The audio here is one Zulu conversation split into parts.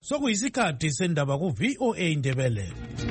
Sokuyisikhathi sendaba ku VOA Indebele.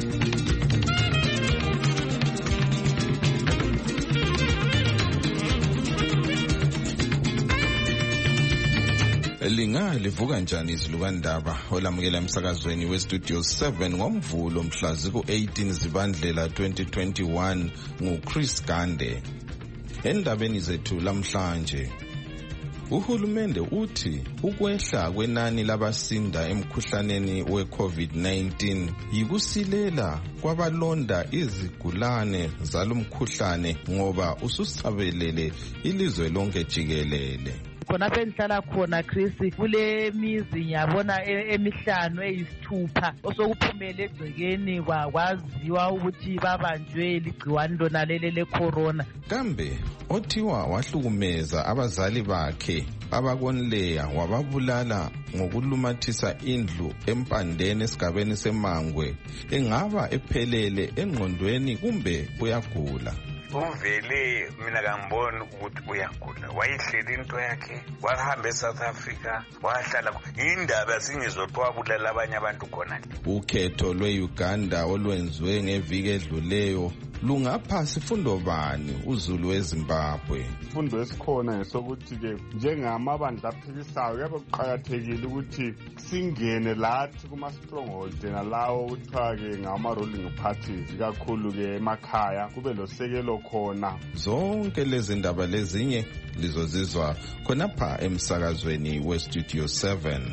Linga livuka njani izilukandaba olamukela emsakazweni westudio 7 ngomvulo mhla ziku-18 Zibandlela 2021 nguChris Gande. Endabeni zethu lamhlanje, uhulumende uthi ukwehla kwenani labasinda emkhuhlaneni we-COVID-19 yikusilela kwabalonda izigulane zalomkhuhlane ngoba ususabelele ilizwe lonke jikelele. Khonapho engihlala khona Chris kule mizi ngiyabona emihlanu eyisithupha osokuphumele egcekeni kwaziwa ukuthi babanjwe ligciwane lona lele le-corona. Kambe othiwa wahlukumeza abazali bakhe abakonleya wababulala ngokulumathisa indlu empandeni esigabeni seMangwe engaba ephelele engqondweni kumbe uyagula. Uvele mina kangiboni ukuthi uyagula, wayehleli into yakhe wahamba eSouth Africa wahlala indaba singizotwabulala abanye abantu khona. Ukhetho lwe-Uganda olwenziwe ngeviki edluleyo lungapha sifundo bani uZulu weZimbabwe? Ifundo esikhona ngesokuthi-ke njengamabandla aphikisayo kuyabe kuqakathekile ukuthi singene lathi kuma-stronghold nalawo kuthiwa-ke ngama-ruling parties ikakhulu-ke emakhaya kube losekelo khona. Zonke lezi ndaba lezinye lizozizwa khonapha emsakazweni westudio 7.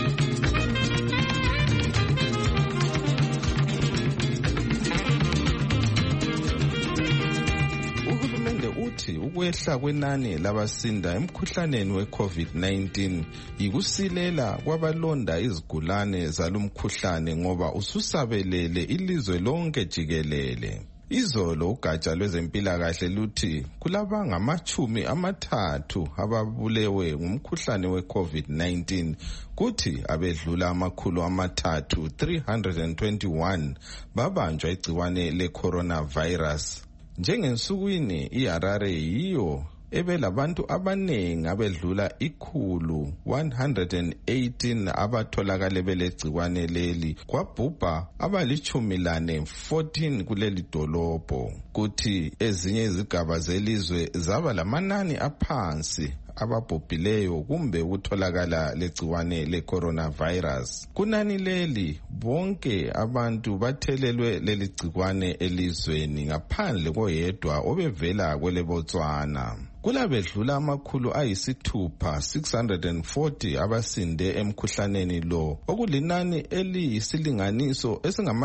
Ukwehla kwenani labasinda emkhuhlaneni we-COVID-19 yikusilela kwabalonda izigulane zalomkhuhlane ngoba ususabelele ilizwe lonke jikelele. Izolo ugatsha lwezempilakahle luthi kulabangama-30 ababulewe ngumkhuhlane we-COVID-19 kuthi abedlula 321 babanjwa igciwane le-coronavirus. Njengensukwini iHarare yiyo ebelabantu abanengi abedlula 118 abatholakale belegciwane leli kwabhubha abali14 kuleli dolobho kuthi ezinye izigaba zelizwe zaba lamanani aphansi ababhubhileyo kumbe ukutholakala legciwane le-coronavirus. Kunani leli bonke abantu bathelelwe leli gciwane elizweni ngaphandle koyedwa obevela kwele Botswana. Kulabedlula 640 abasinde emkhuhlaneni lo okulinani eliyisilinganiso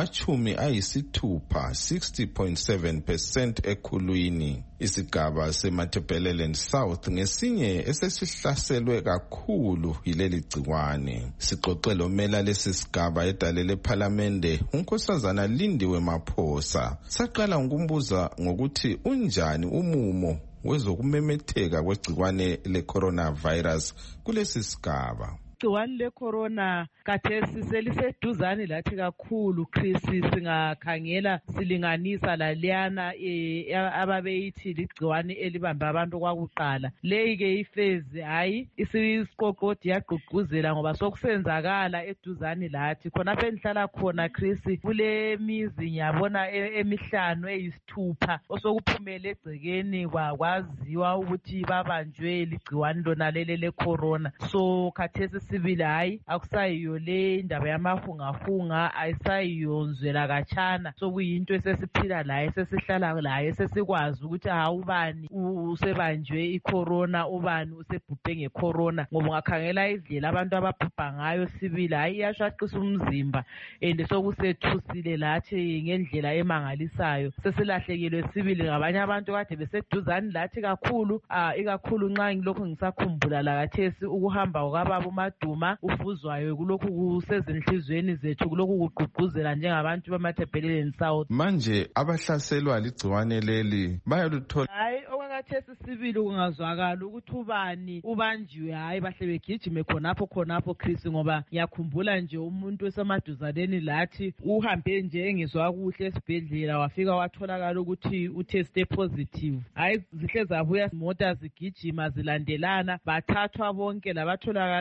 esingama-60.7% ekhulwini. Isigaba seMatabeleland South ngesinye esesihlaselwe kakhulu yileli gciwane. Sixoxe lomela lesi sigaba edale lephalamende uNkosazana Lindiwe Maphosa. Saqala ngokumbuza ngokuthi unjani umumo wezokumemetheka kwegciwane le-coronavirus kulesi sigaba. Igciwane le-corona kathesi seliseduzane lathi kakhulu Chris, singakhangela silinganisa laliyana ababeyithi ligciwane elibamba abantu kwakuqala. Leyi-ke ifezi hayi isiqoqodi yagqugquzela ngoba sokusenzakala eduzane lathi. Khonapho engihlala khona Chris kule mizi ngiyabona emihlanu eyisithupha osokuphumele egcekeni kwaziwa ukuthi babanjwe ligciwane lona lele le-corona. So kathesi sibili hayi akusayiyo le indaba yamahungahunga ayisayiyonzwela katshana sokuyinto esesiphila laye sesihlala laye sesikwazi ukuthi ubani usebanjwe icorona ubani usebhubhe ngecorona ngoba ungakhangela indlela abantu ababhubha ngayo sibili hayi iyashaqisa umzimba and sokusethusile lathi ngendlela emangalisayo sesilahlekelwe sibili ngabanye abantu kade beseduzane lathi kakhulu ikakhulu nxa ngilokhu ngisakhumbula lakathesi ukuhamba kwababa Duma ufuzwayo kulokhu kusezinhlizweni zethu kulokhu kugqugquzela njengabantu bamaThebeleni South. Manje abahlaselwa ligciwane leli bayaluthola hayi okwakathesi sibili kungazwakala ukuthi ubani ubanjiwe hayi bahle begijime khonapho Chris ngoba ngiyakhumbula nje umuntu osemaduzaneni lathi uhambe nje engizwa kuhle esibhedlela wafika watholakala ukuthi uteste positive hayi zihle zabuya imota zigijima zilandelana bathathwa bonke labatholakala ade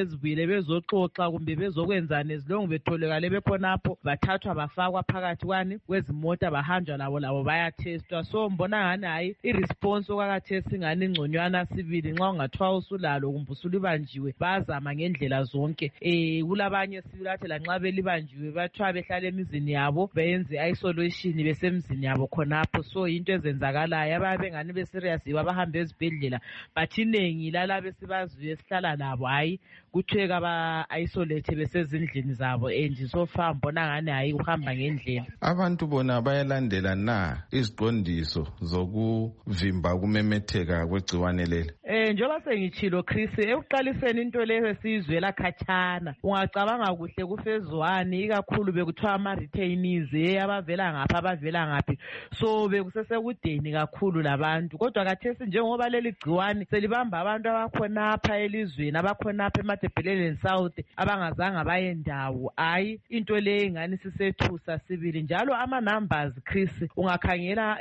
bezibuyile bezoxoxa kumbe bezokwenzana ezilongu betholekale bekhonapho bathathwa bafakwa phakathi kwezimota bahanjwa labo bayathestwa. So mbona ngani hayi i-response okwakathesi ngani ingconywana sibili nxa ungathiwa usulalo kumbe usulibanjiwe bazama ngendlela zonke. Kulabanye sibili athi lanxa belibanjiwe bathiwa behlala emizini yabo beyenze isolation besemzini yabo khonapho. So into ezenzakalayo ababe ngani beserious bahambe ezibhedlela but inengi lalabe sibaziyo esihlala labo hayi kuthiwe aba-isolate besezindlini zabo and so far mbona ngani hayi uhamba ngendlela. Abantu bona bayalandela na iziqondiso zokuvimba kumemetheka kwegciwane leli? Njengoba sengitshilo Chris, ekuqaliseni into leyo esiyizwela khatshana ungacabanga kuhle kufezwani ikakhulu bekuthiwa ama-retainees abavela ngaphi so bekusesekudeni kakhulu labantu. Kodwa kathesi njengoba leli gciwane selibamba abantu abakhonapha elizweni abakhonapha eMatebeleland South abangazange bayendawo hayi into leyo ngani sisethusa sibili njalo ama-numbers Chris ungakhangela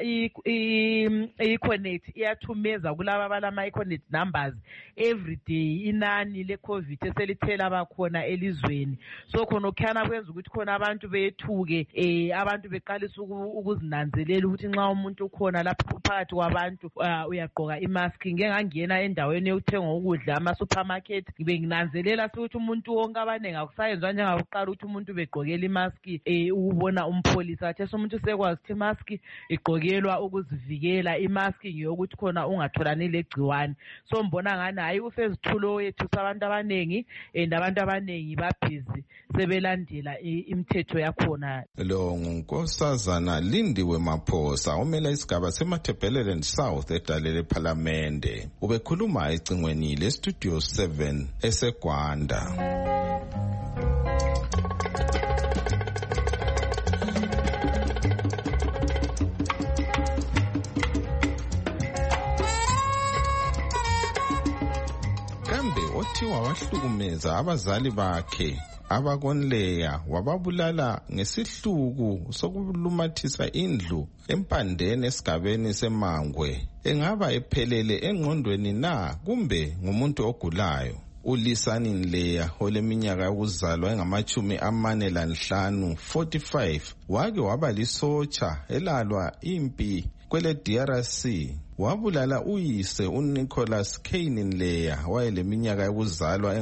i-connect iyathumeza kulaba balama-connect numbers every day inani le-COVID eselithela bakhona elizweni. So khona okukhana kwenza ukuthi khona abantu bethuke abantu beqalisa ukuzinanzelela ukuthi nxa umuntu ukhona lapho phakathi kwabantu uyagqoka imask. Ngike ngangena endaweni yokuthenga ukudla ama-supermarket ngibe nginanzelela ukuthi umuntu wonke abaningi akusayenzwa njengakuqala ukuthi umuntu begqokela imask ukubona umpholisa. Kathesi umuntu sekwazi ukuthi imask igqokelwa ukuzivikela, imask ngeyokuthi khona ungatholani legciwane. So mbona ngani hayi ufezithulo yethu sabantu abaningi and abantu abaningi babhizi sebelandela imithetho yakhona. Lo ngunkosazana Lindiwe Maphosa omela isigaba seMatebeleland South edalele ePhalamende. Ubekhuluma ecingweni leStudio 7 eseGwanda. Othiwa wahlukumeza abazali bakhe abakonleya wababulala ngesihluku sokulumathisa indlu empandeni esigabeni seMangwe. Engaba ephelele engqondweni na kumbe ngumuntu ogulayo? uLisani Nleya oleminyaka yokuzalwa engama-45 45 wake waba lisotsha elalwa impi kwele DRC. Wabulala uyise uNicholas Kane Nleya wayeleminyaka yokuzalwa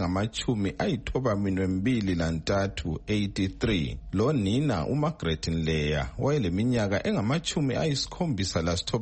engama-93 83. Lo nina uMargaret Nleya wayeleminyaka engama-79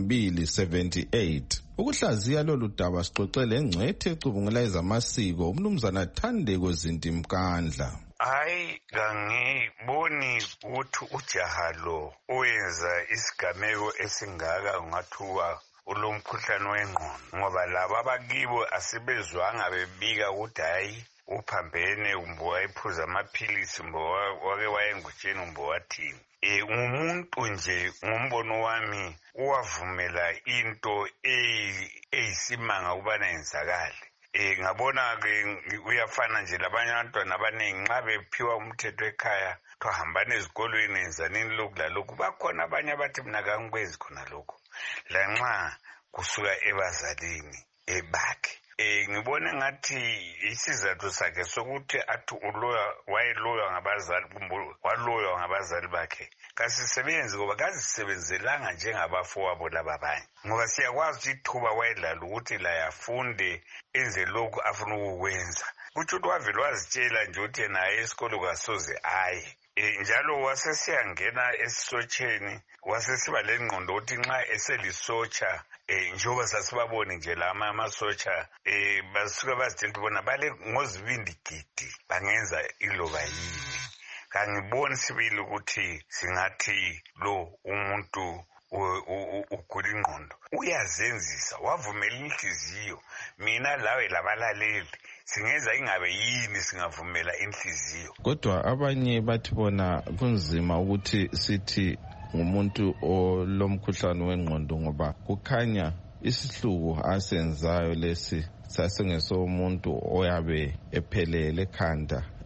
78. Ukuhlaziya lolu daba sixoxele engcwethe ecubungula ezamasiko umnumzana Thandeko Zintimkandla. Hayi ngangiboni ukuthi ujaha lo oyenza isigameko esingaka ungathuka ulomkhuhlane wengqondo ngoba laba abakibo asibezwanga bebika ukuthi hayi uphambene kumbe wayephuza amaphilisi kumbe wake wayengutsheni kumbe wathini. Ngumuntu nje ngombono wami uwavumela into eyisimanga ukubana yenzakale. Ngabona-ke uyafana nje labanye abantwana abaningi nxa bephiwa umthetho ekhaya twahambane ezikolweni enzanini lokhu lalokhu. Bakhona abanye abathi mina kangikwezi khona lokhu lanxa kusuka ebazalini bakhe. Ngibone ngathi isizathu sakhe sokuthi athi wayeloywa ngabazali kumbe waloywa ngabazali bakhe kasisebenzi ngoba kazisebenzelanga njengabafowabo laba abanye. Ngoba siyakwazi ukuthi ithuba wayedlala ukuthi la yafunde enze lokhu afuna ukukwenza. Kuthi ukuthi wavele wazitshela nje ukuthi yena esikolo kasoze aye. Njalo wasesiyangena esisotsheni wasesiba lengqondo ukuthi nxa eselisotsha njengoba sasibaboni nje lama amasotsha basuka bazitshela ukuthi bona bale ngozibindigidi bangenza iloba yini. Kangiboni sibili ukuthi singathi lo umuntu ugula ingqondo uyazenzisa wavumela inhliziyo. Mina lawe labalaleli singenza ingabe yini singavumela inhliziyo. Kodwa abanye bathi bona kunzima ukuthi sithi ngumuntu olomkhuhlane wengqondo ngoba kukhanya isihluku asenzayo lesi sasengesomuntu oyabe ephelele ekhanda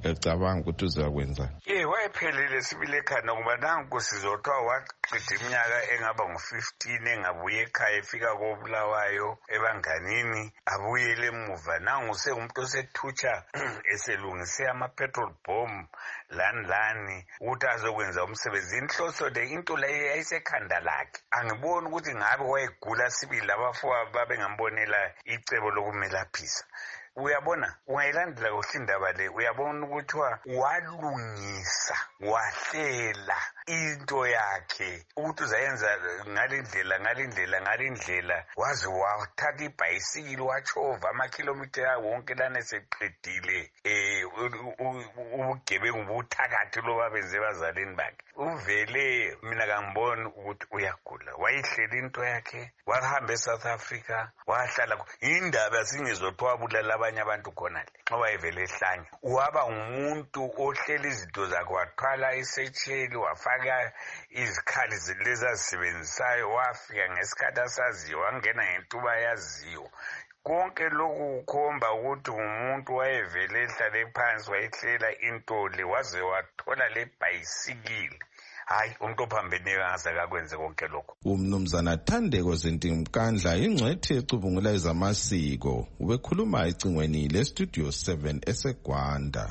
ecabanga ukuthi uzakwenza. Wayephelele sibile ekhanda ngoba nanku sizothiwa waqeda iminyaka engaba ngu-15 engabuye ekhaya efika koBulawayo ebanganini abuyele emuva. Nangu sengumuntu osethutsha eselungise ama-petrol bomb lani ukuthi azokwenza umsebenzi. Inhloso le into leyo yayisekhanda lakhe. Angiboni ukuthi ngabe wayegula sibili abafowabo babengambonela icebo lokumelaphisa. Uyabona, ungayilandela kuhle indaba le, uyabona ukuthi walungisa, wahlela into yakhe ukuthi uzayenza ngalindlela, waze wathatha ibhayisikili wachova amakhilomitha wonke lana eseqedile ubugebengu buthakathi lo babenze bazaleni bakhe. Uvele mina kangiboni ukuthi uyagula. Wayihlela into yakhe, wahamba eSouth Africa, wahlala indaba singezothiwa bulala abanye abantu khona le. Ngoba ivele ehlanya. Waba umuntu ohlela izinto zakhe, wathwala isetsheli, wafaka izikhali lezi azisebenzisayo, wafika ngesikhathi asaziyo, wangena ngentuba yaziyo. Konke lokhu kukhomba ukuthi umuntu wayevele ehlale phansi wayehlela into le waze wathola le bhayisikili. Hayi, umuntu ophambene ngaze akakwenze konke lokho. Umnumzana Thandeko Zintimkandla ingcwethi ecubungula ezamasiko ubekhuluma ecingweni leStudio 7 eseGwanda.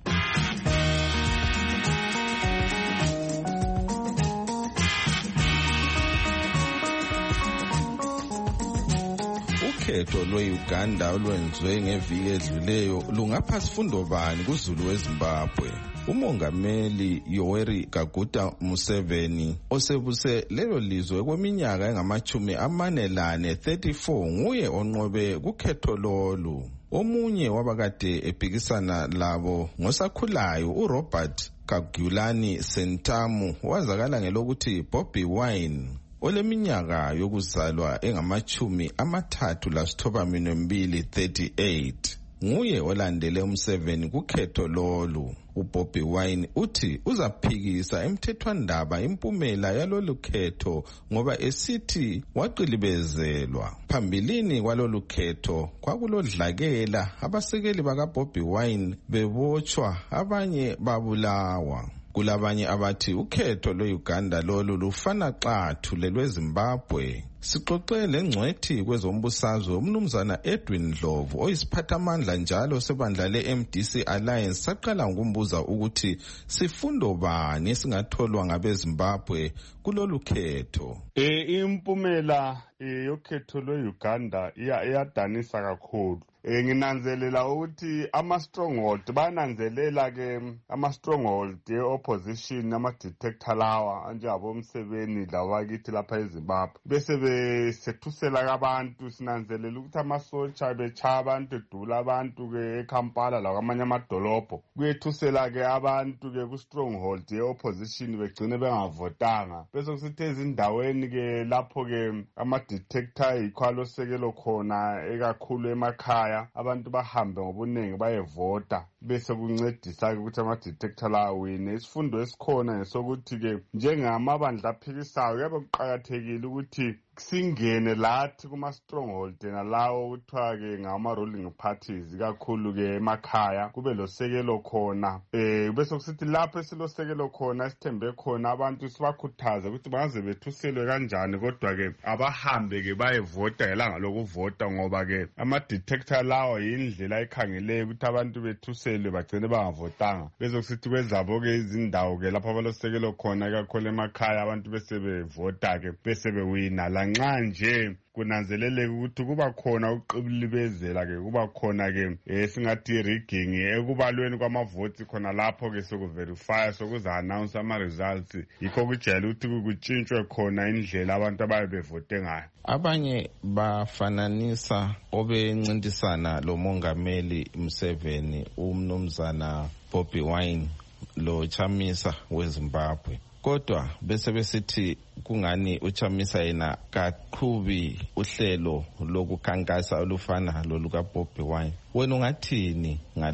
Ukhetho lwe-Uganda olwenziwe ngeviki edluleyo lungapha sifundo bani kuZulu weZimbabwe? Umongameli Yoweri Kaguta Museveni osebuse lelo lizwe kweminyaka engama-44 nguye onqobe kukhetho lolu. Omunye wabakade ephikisana labo ngosakhulayo uRobert Kyagulanyi Sentamu wazakala ngelokuthi Bobi Wine oleminyaka yokuzalwa engama-32 nguye olandele umseveni kukhetho lolu. uBobi Wine uthi uzaphikisa emthethwandaba impumela yalolu khetho ngoba esithi waqilibezelwa. Phambilini kwalolu khetho kwakulodlakela, abasekeli bakaBobi Wine bebotshwa, abanye babulawa. Kulabanye abathi ukhetho lwe-Uganda lolu lufana xathu lelweZimbabwe. Sixoxe lengcwethi kwezombusazwe umnumzana Edwin Ndlovu oyisiphathamandla njalo sebandla le-MDC Alliance saqala ngokumbuza ukuthi sifundo bani esingatholwa ngabeZimbabwe kulolu khetho. Impumela yokhetho lwe-Uganda iyadanisa kakhulu. Nginanzelela ukuthi ama-stronghold bananzelela ke ama-stronghold e-opposition ama-detector lawa njengabo Museveni lawakithi lapha eZimbabwe bese besethusela abantu. Sinanzelela ukuthi amasotsha bechaya abantu edula abantu ke eKampala lakwamanye amadolobho kuyethusela ke abantu ke ku-stronghold e-opposition begcine bengavotanga. Bese kusithi ezindaweni ke lapho ke ama-detector yikho alosekelo khona ekakhulu emakhaya abantu bahambe ngobuningi bayevota bese kuncedisa ukuthi ama-detector la wine. Isifundo esikhona ngesokuthi ke njengamabandla aphikisayo kuyabe kuqakathekile ukuthi singene lathi kuma-stronghold nalawo kuthiwa ke ngama-ruling parties kakhulu ke emakhaya kube losekelo khona. Bese kusithi lapho esilosekelo khona esithembe khona abantu sibakhuthaze ukuthi bangaze bethuselwe kanjani kodwa ke abahambe ke bayevota ngelanga lokuvota ngoba ke ama-detector lawo yindlela ekhangeleyo ukuthi abantu bethuselwe bagcine bangavotanga. Bese kusithi kwezabo ke izindawo ke lapho abalosekelo khona kakhulu emakhaya abantu bese bevota ke bese bewina. Lanxa nje kunanzeleleka ukuthi kuba khona ukuqilibezela ke kuba khona ke singathi rigging ekubalweni kwamavoti khona lapho ke sokuverify sokuza-announce ama-results. Yikho kujayele ukuthi kutshintshwe khona indlela abantu abaye bevote ngayo. Abanye bafananisa obencintisana lo mongameli Museveni umnumzana Bobi Wine lo Chamisa weZimbabwe. Kodwa bese besithi kungani uChamisa yena kaqhubi uhlelo lokukhankasa olufana loluka Bobi Wine. Wena ungathini ngalokho?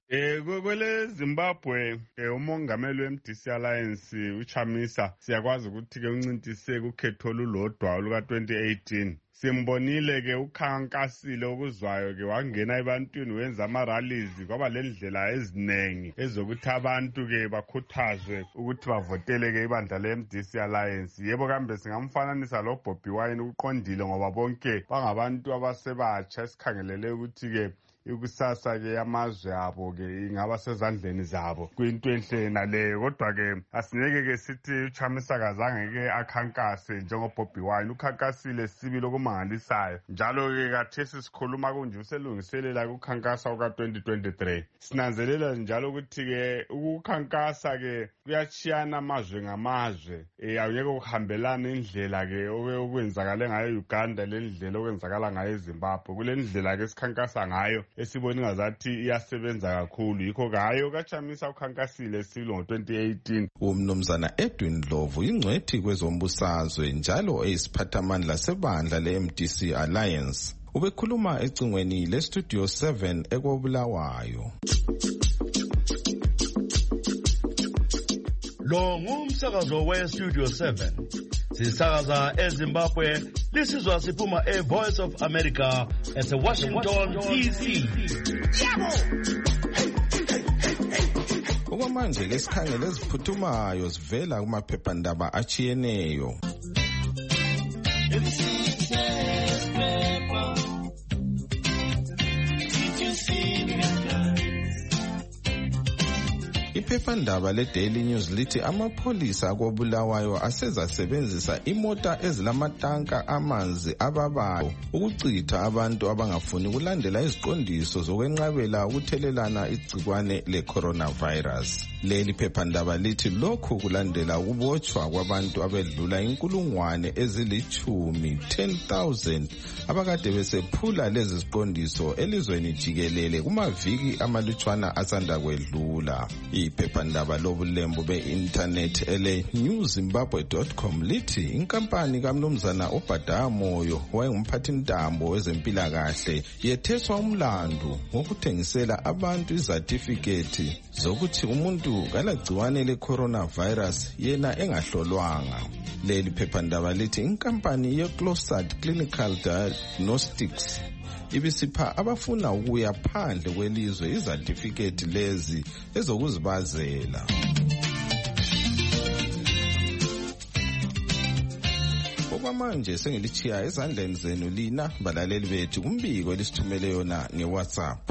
Kwele Zimbabwe umongameli weMDC Alliance uChamisa siyakwazi ukuthi ke uncintise kukhetho olulodwa oluka 2018. Simbonile ke ukhankasile okuzwayo ke wangena ebantwini wenza ama-rallies kwaba lendlela ezinengi ezokuthi abantu ke bakhuthazwe ukuthi bavotele ke ibandla le-MDC Alliance. Yebo kambe singamfananisa lo Bobi Wine uqondile ngoba bonke bangabantu abasebatsha esikhangelele ukuthi ke ikusasa ke amazwe abo ke ingaba sezandleni zabo kuyinto enhle naleyo. Kodwa ke asineke ke sithi uChamisa kazange ke akhankase njengoBobi Wine. Ukhankasile sibili okumangalisayo njalo ke kathesi sikhuluma kunje uselungiselela ukukhankasa uka-2023. Sinanzelela njalo ukuthi ke ukukhankasa ke kuyachiyana amazwe ngamazwe. Awuyeke ukuhambelana indlela ke okwenzakale ngayo Uganda lendlela okwenzakala ngayo eZimbabwe. Kule ndlela ke sikhankasa ngayo esiboni ngazathi iyasebenza kakhulu. Yikho ngayo kaChamisa ukhankasile silo ngo-2018. Umnumzana Edwin Dlovu ingcwethi kwezombusazwe njalo eyisiphathamandla sebandla le-MDC Alliance. Ubekhuluma ecingweni le-Studio 7 eKobulawayo. Lo ngumsakazo we-Studio 7. Sisakaza eZimbabwe, lisizwa siphuma e-Voice of America ese-Washington DC. Okwamanje ke sikhangele eziphuthumayo zivela kumaphephandaba achiyeneyo. Iphephandaba le-Daily News lithi amapholisa akoBulawayo asezasebenzisa imota ezilamatanka amanzi ababayo ukucitha abantu abangafuni kulandela iziqondiso zokwenqabela ukuthelelana igcikwane le-coronavirus. Leli phephandaba lithi lokhu kulandela ukubotshwa kwabantu abedlula 10,000 abakade besephula lezi ziqondiso elizweni jikelele kumaviki amalutshwana asanda kwedlula. Iphephandaba lobulembu be-internet ele-newzimbabwe.com lithi inkampani kamnumzana uBhadaya Moyo wayengumphathintambo wezempilakahle yetheswa umlandu ngokuthengisela abantu izatifiketi zokuthi umuntu kalagciwane le-coronavirus yena engahlolwanga. Leli phephandaba lithi inkampani ye-Closard Clinical Diagnostics ibisipha abafuna ukuya phandle kwelizwe izatifiketi lezi ezokuzibazela. Okwamanje sengilichiya ezandleni zenu lina balaleli bethu kumbiko elisithumele yona ngeWhatsApp.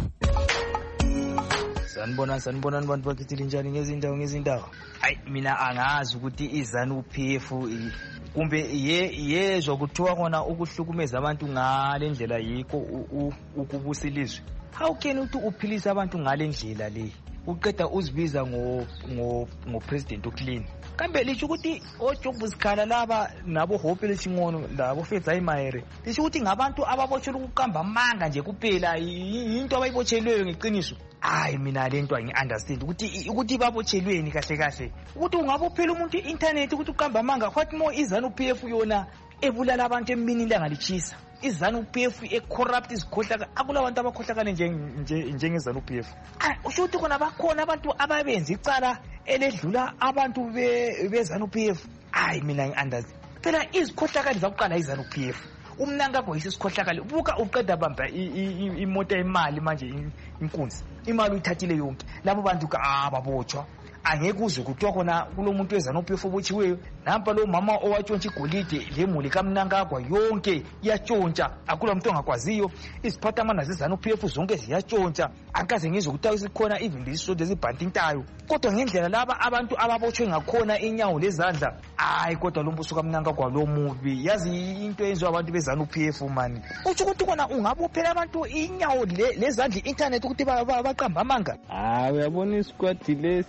Sanibona abantu bakithi linjani ngezindawo. Hayi mina angazi ukuthi iZANU-PF kumbe yezwa kuthiwa khona ukuhlukumeza abantu ngale ndlela yikho ukubusa ilizwe. How can uthi uphilisa abantu ngale ndlela le? Uqeda uzibiza ngo president uClean. Kambe lisho ukuthi oJob Sikhala laba nabo Hope Leshingono labo Fetsa Imayere lisho ukuthi ngabantu ababotshelwe ukuqamba amanga nje kuphela into abayibotshelweyo ngeqiniso. Hayi mina lento angi-understand ukuthi babotshelweni kahle ukuthi ungabophela umuntu i-internet ukuthi uqamba amanga. What more iZANU-PF yona ebulala abantu emini ilanga lichisa. iZANU-PF ecorrupt izikhohlakala akulabantu abakhohlakala njengeZANU-PF. Usho ukuthi khona bakhona abantu ababenza icala eledlula abantu beZANU-PF. Hayi mina ngi-understand phela izikhohlakala zakuqala iZANU-PF. Umnankagwa yisikhohlakala buka uqeda bamba imoto emali manje inkunzi imali uyithathile yonke labo bantu ababotshwa. Angeke uze kuthiwa khona kulomuntu weZANU-PF obotshiweyo nampa lo mama owatshontsha igolide lemuli kaMnankagwa yonke iyatshontsha akula muntu ongakwaziyo. Iziphathamandla zeZANU-PF zonke ziyatshontsha ankaze ngizwe kuthiwa isikhona even lesisonto ezibhantintayo kodwa ngendlela laba abantu ababotshwe ngakhona inyawo lezandla. Hayi kodwa lo mbuso kaMnankagwa lo mubi yazi into eyenziwa abantu beZANU-PF mani. Uthi ukuthi khona ungabophela abantu inyawo lezandla i-internet ukuthi baqamba amanga. Uyabona isquad lesi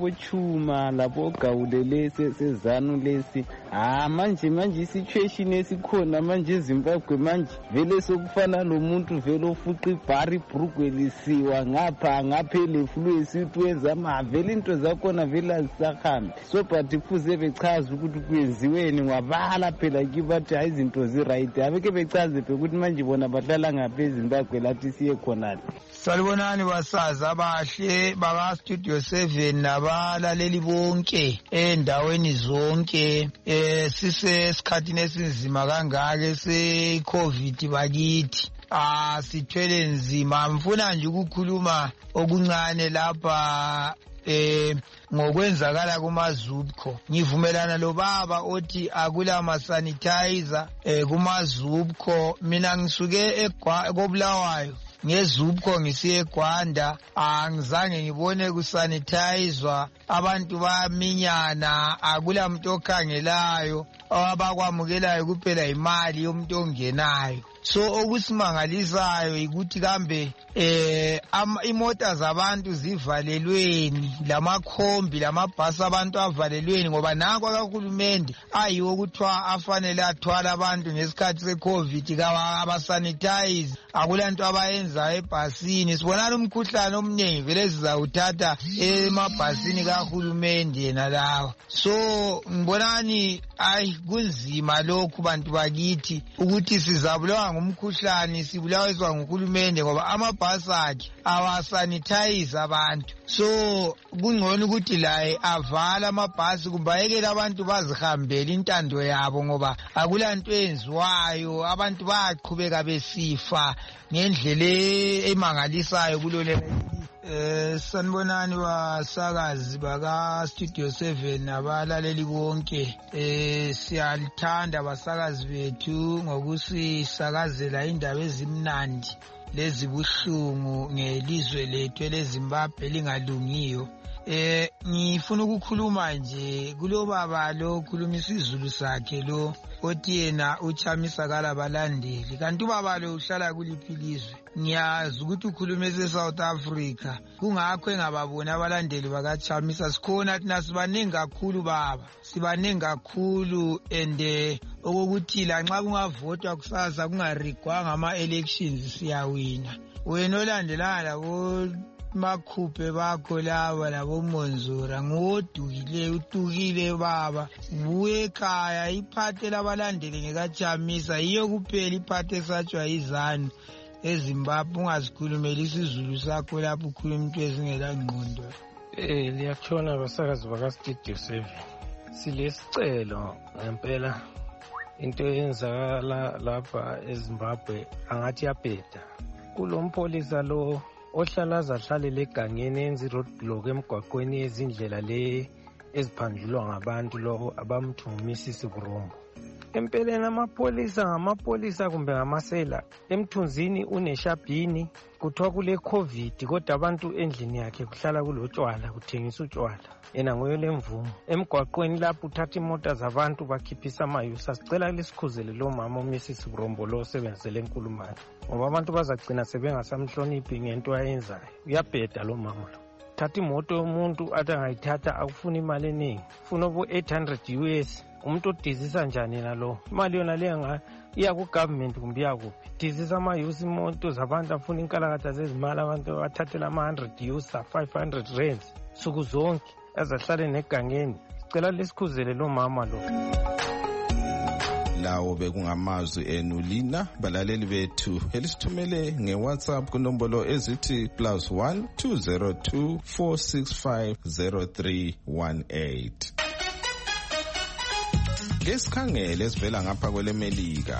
Chuma labo Gawule lesi sezanu lesi manje isituation esikhona manje eZimbabwe manje vele sokufana lomuntu vele ofuqa ibhari ibhrugwe lisiwa ngapha eleflu esithi wenza vele into zakhona vele azisahambi so but kufuze bechaze ukuthi kwenziweni ngwabala phela kibathi hayi izinto ziright abeke bechaze ukuthi manje bona bahlala ngapha eZimbabwe lathi siye khona. Salibonani basazi abahle baka Studio 7 nabalaleli bonke endaweni zonke sisesikhathini esinzima kangaka se-COVID bakithi. Sithwele nzima mfuna nje ukukhuluma okuncane lapha ngokwenzakala kumaZubco. Ngivumelana lo baba othi akula ma-sanitizer kumaZubco. Mina ngisuke koBulawayo ngeZubco ngisiye eGwanda angizange ngibone kusanitizwa abantu bayaminyana akula muntu okhangelayo abakwamukelayo kuphela imali yomuntu ongenayo. So okusimangalisayo ukuthi kambe imota zabantu zivalelweni lamakhombi lamabhasi abantu avalelweni ngoba nanku akahulumende ayiwo ukuthiwa afanele athwala abantu ngesikhathi se-COVID abasanitize akulanto abayenzayo ebhasini. Sibonana umkhuhlane omningi vele sizawuthatha emabhasini kahulumende yena lawa. So ngibonani kunzima lokhu bantu bakithi ukuthi sizabulawa ngumkhuhlane sibulawa nguhulumende ngoba amabhasi akhe awasanitize abantu. So kungcono ukuthi laye avala amabhasi kumbe ayekele abantu bazihambele intando yabo ngoba akulanto enziwayo abantu bayaqhubeka besifa ngendlela emangalisayo kulole. Sanibonani basakazi baka Studio 7 nabalaleli bonke. Siyalithanda basakazi bethu ngokusisakazela indaba ezimnandi lezibuhlungu ngelizwe lethu eleZimbabwe lingalungiyo. Ngifuna ukukhuluma nje kulo baba lo khuluma isiZulu sakhe lo othi yena uchamisa kala balandeli kanti ubaba lo uhlala kuliphi ilizwe. Ngiyazi ukuthi ukhuluma eSouth Africa kungakho engababona abalandeli bakachamisa. Sikhona thina sibaningi kakhulu baba sibaningi kakhulu and okokuthi la nxa kungavotwa kusasa kungarigwanga ama-elections siyawina. Wena olandelana labo makhuphe bakho laba labo Monzura ngodukile utukile baba buye ekhaya iphathe labalandeli ngekachamisa yiyo kuphela iphathe esatshwa izanu eZimbabwe. Ungazikhulumela isiZulu sakho lapho ukhuluma into ezingela ngqondo. Liyakutshona basakazi baka Studio 7 silesicelo ngempela into eyenzakala lapha eZimbabwe angathi yabheda. Kulompolisa lo ohlala azahlalela egangeni enza roadblock emgwaqweni ezindlela le eziphandlulwa ngabantu lo abamthungumisisi burombo. Empeleni ngamapolisa kumbe ngamasela emthunzini uneshabhini kuthiwa kule COVID kodwa abantu endlini yakhe kuhlala kulotshwala kuthengisa utshwala yena nguye lemvumo. Emgwaqweni lapho uthatha imota zabantu bakhiphisa amayusa. Sicela lisikhuzele lo mama uMrs Burombo lo osebenzele enkulumane ngoba abantu bazagcina sebengasamhloniphi ngento ayenzayo. Uyabheda lo mama lo. Thatha imoto yomuntu athi angayithatha akufuna imali eningi ufuna obo 800 US. Umuntu odizisa njani nalo imali yona le iya ku-government kumbe iyakuphi dizisa ama-use imoto zabantu afuna inkalakatha zezimali abantu bathathela ama-100 usa 500 rands suku zonke azahlale negangeni. Sicela lisikhuzele lo mama lo. Lawo bekungamazwi enu lina balaleli bethu elisithumele ngeWhatsApp kunombolo ezithi +1 202 465 0318. Lesikhangele esivela ngapha kwelemelika.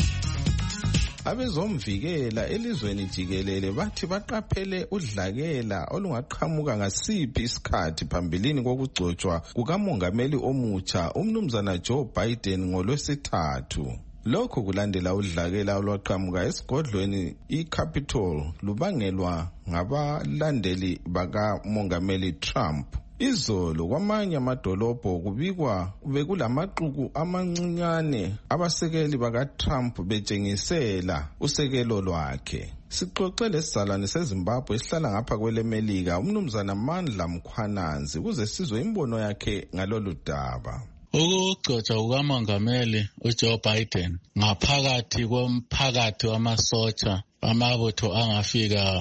Abezomvikela elizweni jikelele bathi baqaphele udlakela olungaqhamuka ngasiphi isikhathi phambilini kokugcotshwa kukamongameli omutsha umnumzana Joe Biden ngolwesithathu. Lokhu kulandela udlakela olwaqhamuka esigodlweni iCapitol lubangelwa ngabalandeli bakamongameli Trump. Izolo kwamanye amadolobho kubikwa bekulamaxuku amancinyane abasekeli baka-Trump betshengisela usekelo lwakhe. Sixoxe lesizalwane seZimbabwe esihlala ngapha kwelemelika umnumzana Mandla Mkhwananzi ukuze sizwe imbono yakhe ngalolu daba. Ukugcotshwa kukamongameli uJoe Biden ngaphakathi komphakathi wamasotsha amabutho angafika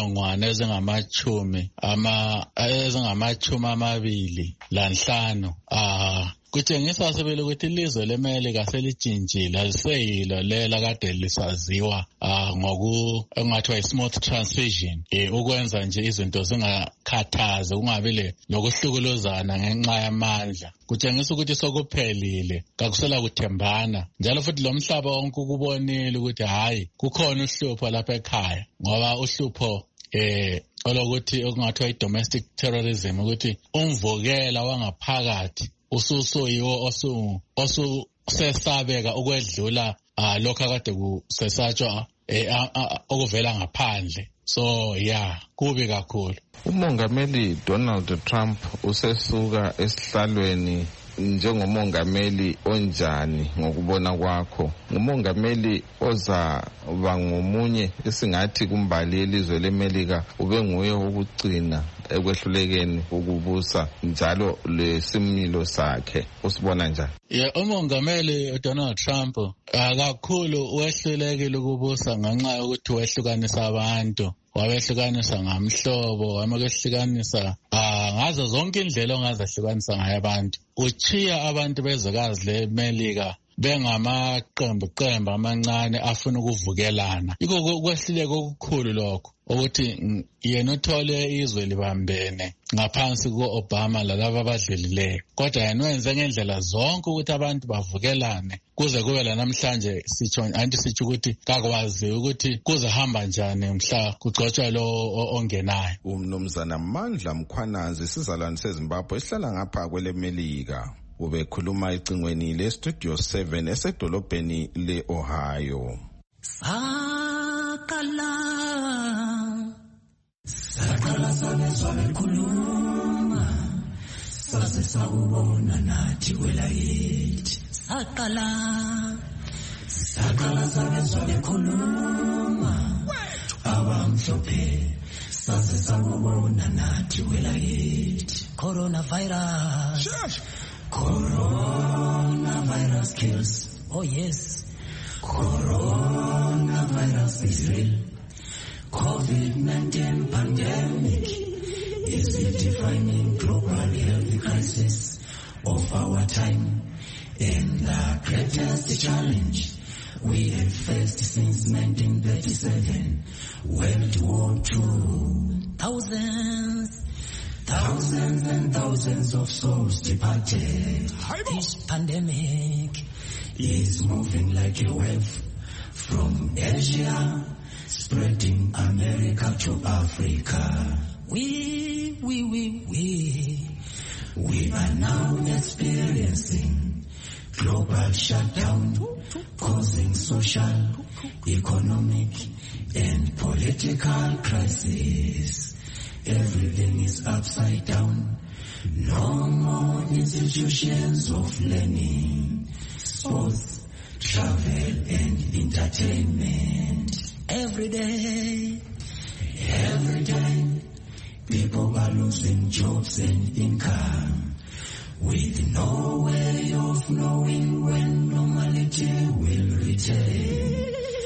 225 kutshengisa sibili ukuthi ilizwe leMelika selijintshile aliseyilo lela kade lisaziwa ngokungathiwa i-smooth transition, ukwenza nje izinto zingakhathazi kungabi lokuhlukuluzana ngenxa yamandla. Kutshengisa ukuthi sokuphelile kakusela kuthembana njalo futhi lo mhlaba wonke ukubonile ukuthi hayi kukhona uhlupho lapha ekhaya ngoba uhlupho olokuthi okungathiwa i-domestic terrorism ukuthi umvukela wangaphakathi usuyiwo osusesabeka ukwedlula lokho akade kusesatshwa okuvela ngaphandle. So kubi kakhulu. Umongameli Donald Trump usesuka esihlalweni njengomongameli onjani ngokubona kwakho? Ngumongameli ozaba ngomunye esingathi kumbali yelizwe leMelika ube nguye ukugcina ekwehlulekeni ukubusa njalo lesimilo sakhe usibona njani? Umongameli Donald Trump kakhulu wehlulekile ukubusa ngenxa yokuthi wehlukanisa abantu. Wabehlukanisa ngamhlobo, wamehlukanisa ngazo zonke indlela ongazahlukanisa ngayo abantu. Uchiya abantu bezwekazi leMelika bengamaqembu amancane afuna ukuvukelana. Yikho kwehluleka okukhulu lokho ukuthi yena uthole izwe libambene ngaphansi ku-Obama lalabo abadlulileyo. Kodwa yena wenze ngendlela zonke ukuthi abantu bavukelane kuze kube lanamhlanje sitsho ukuthi kakwazi ukuthi kuzahamba njani mhla kugcotshwa lo ongenayo. Umnumzana Mandla Mkhwananzi sizalwane seZimbabwe esihlala ngapha kwelemelika ubekhuluma ecingweni le-Studio 7 esedolobheni le-Ohio. Sakala sabezwa bekhuluma saze sakubona nathi kwelakithi. Sakala sabezwa bekhuluma abamhlophe saze sakubona nathi kwelakithi. Coronavirus kills. Oh yes, coronavirus is real. COVID-19 pandemic is the defining global health crisis of our time and the greatest challenge we have faced since 1937, World War II. Thousands and thousands of souls departed. This pandemic is moving like a wave from Asia, spreading America to Africa. We are now experiencing global shutdown, causing social, economic, and political crisis. Everything is upside down. No more institutions of learning, sports, travel, and entertainment. Every day, people are losing jobs and income, with no way of knowing when normality will return.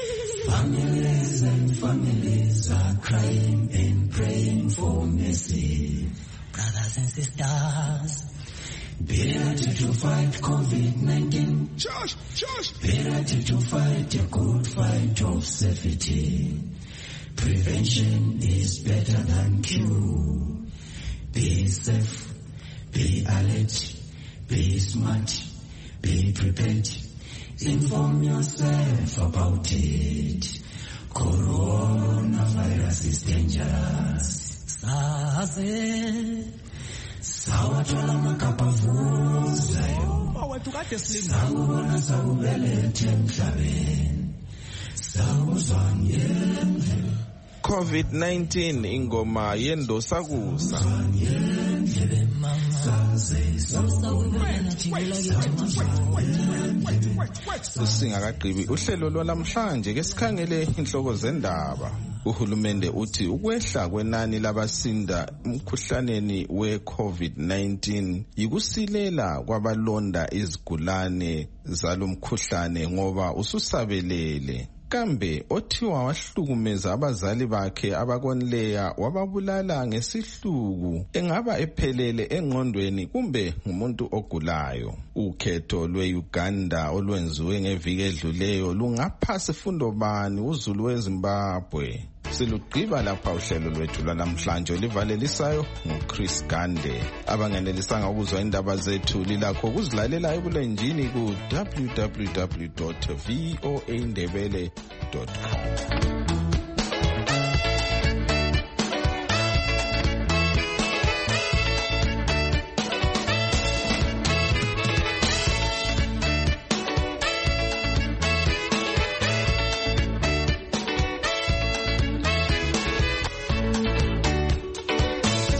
Families are crying and praying for mercy. Brothers and sisters, be ready to fight COVID-19. Be ready to fight a good fight of safety. Prevention is better than cure. Be safe, be alert, be smart, be prepared. Inform yourself about it. Coronavirus is dangerous. Sawathola makapavuzayo. Sawubona sawubelethe emhlabeni. Sawuzwa ngemvelo. COVID-19 ingoma yendosakusa. Singakagqibi uhlelo lwalamhlanje ke sikhangele inhloko zendaba. Uhulumende uthi ukwehla kwenani labasinda umkhuhlaneni we-COVID-19 yikusilela kwabalonda izigulane zalomkhuhlane ngoba ususabelele. Kambe othiwa wahlukumeza abazali bakhe abakonleya wababulala ngesihluku engaba ephelele engqondweni kumbe ngumuntu ogulayo. Ukhetho lwe-Uganda olwenziwe ngeviki edluleyo lungapha sifundo bani uzulu weZimbabwe? Silugqiba lapha uhlelo lwethu lwanamhlanje olivalelisayo nguChris Gande. Abangenelisanga ukuzwa indaba zethu lilakho ukuzilalela ebulenjini ku www.voaindebele.com.